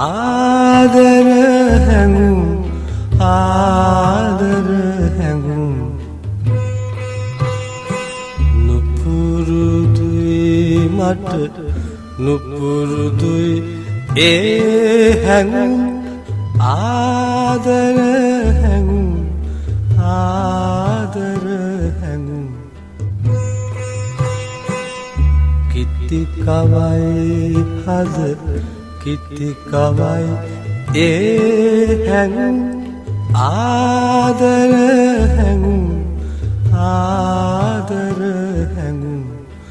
ආදර හැඟුම් ආදර හැඟුම් නුපුරුදුයි මට නුපුරුදුයි ඒ හැඟුම් ආදර හැඟුම් ආදර හැඟුම් කිත්ති කවයි හද කිත්ති කවයි ඒ හැඟුම් ආදර හැඟුම් ආදර හැඟුම්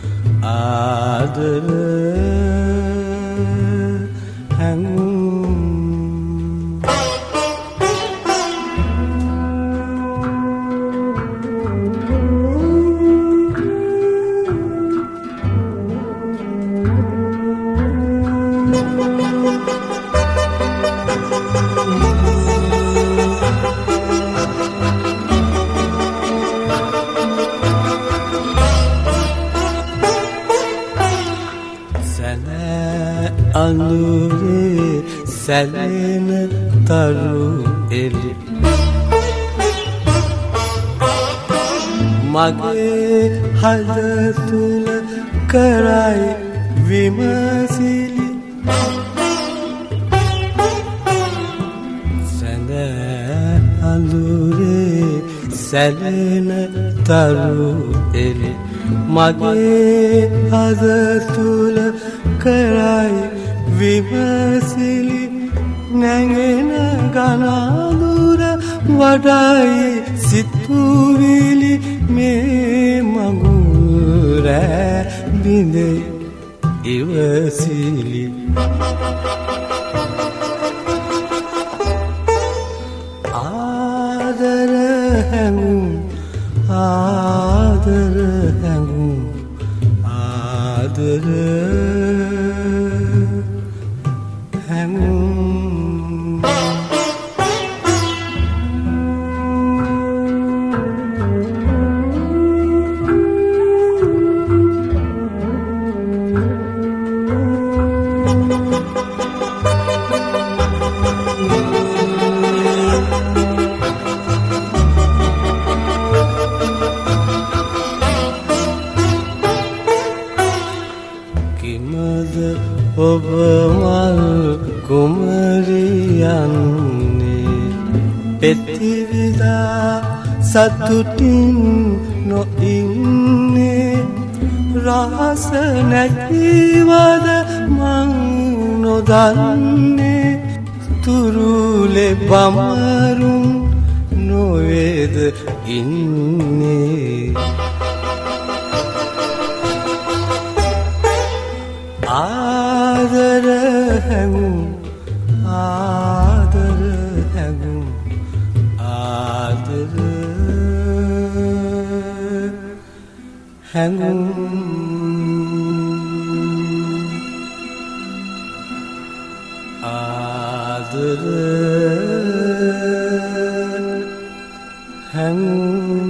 ආදර හැඟුම් අඳුරේ සැලෙන තරු එලි මගේ හද තුල කරයි විමසිලි සැඳ අඳුරේ සැලෙන තරු එලි මගේ හද තුල කරයි විමසිලි නැගෙන ගනාදුර වඩයි සිතුවිලි මේ මගුර බිඳේ ඉවසිලි ආදර හැඟුම් ආදර හැඟුම් ආදර ඔබ මල් කුමරියන්නේ පෙතිවිදා සතුටින් නොඉන්නේ රහස නැතිවද මං නොදන්නේ තුරුලේ බමරුන් නොවේද ඉන්නේ ආදර හැඟුම් ආදර හැඟුම් ආදර හැඟුම් ආදර හැඟුම්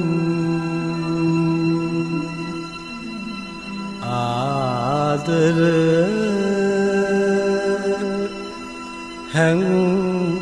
ආදර හැඟුම්